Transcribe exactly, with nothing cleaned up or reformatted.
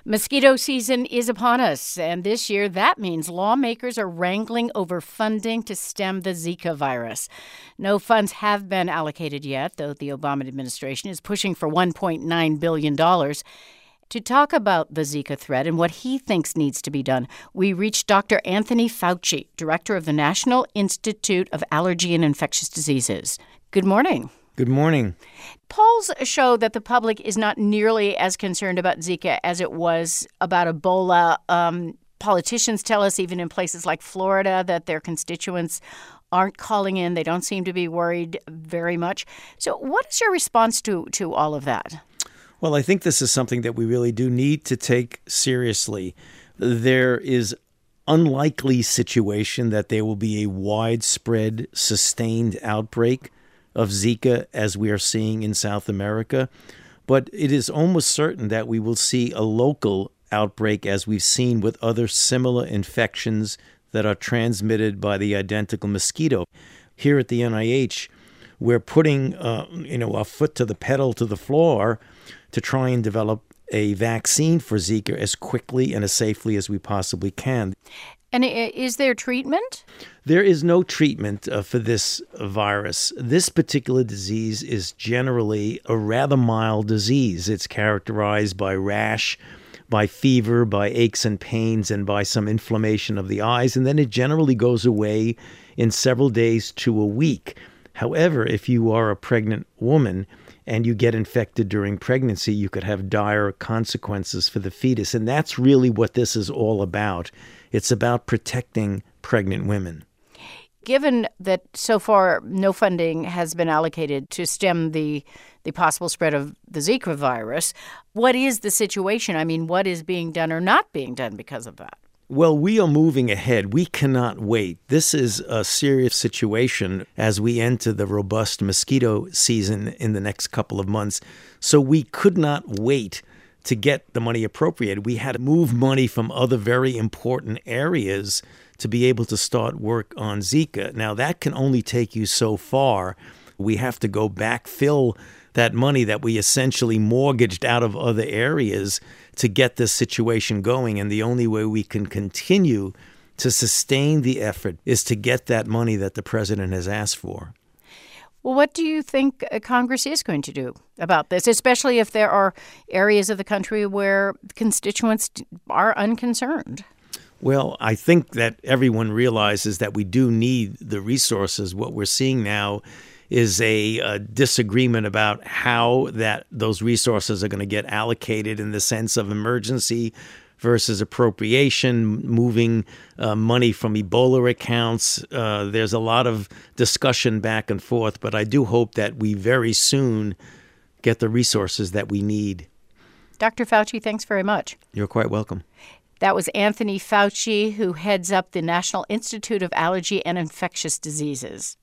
Mosquito season is upon us, and this year that means lawmakers are wrangling over funding to stem the Zika virus. No funds have been allocated yet, though the Obama administration is pushing for one point nine billion dollars. To talk about the Zika threat and what he thinks needs to be done, we reached Doctor Anthony Fauci, director of the National Institute of Allergy and Infectious Diseases. Good morning. Good morning. Polls show that the public is not nearly as concerned about Zika as it was about Ebola. Um, politicians tell us, even in places like Florida, that their constituents aren't calling in. They don't seem to be worried very much. So what is your response to, to all of that? Well, I think this is something that we really do need to take seriously. There is unlikely situation that there will be a widespread, sustained outbreak of Zika as we are seeing in South America. But it is almost certain that we will see a local outbreak as we've seen with other similar infections that are transmitted by the identical mosquito. Here at the N I H, we're putting uh, you know, our foot to the pedal to the floor to try and develop a vaccine for Zika as quickly and as safely as we possibly can. And is there treatment? There is no treatment uh, for this virus. This particular disease is generally a rather mild disease. It's characterized by rash, by fever, by aches and pains, and by some inflammation of the eyes, and then it generally goes away in several days to a week. However, if you are a pregnant woman and you get infected during pregnancy, you could have dire consequences for the fetus, and that's really what this is all about. It's about protecting pregnant women. Given that so far no funding has been allocated to stem the the possible spread of the Zika virus, what is the situation? I mean, what is being done or not being done because of that? Well, we are moving ahead. We cannot wait. This is a serious situation as we enter the robust mosquito season in the next couple of months. So we could not wait to get the money appropriated. We had to move money from other very important areas to be able to start work on Zika. Now, that can only take you so far. We have to go backfill that money that we essentially mortgaged out of other areas to get this situation going. And the only way we can continue to sustain the effort is to get that money that the president has asked for. Well, what do you think Congress is going to do about this, especially if there are areas of the country where constituents are unconcerned? Well, I think that everyone realizes that we do need the resources. What we're seeing now is a, a disagreement about how that those resources are going to get allocated in the sense of emergency versus appropriation, moving uh, money from Ebola accounts. Uh, there's a lot of discussion back and forth, but I do hope that we very soon get the resources that we need. Doctor Fauci, thanks very much. You're quite welcome. That was Anthony Fauci, who heads up the National Institute of Allergy and Infectious Diseases.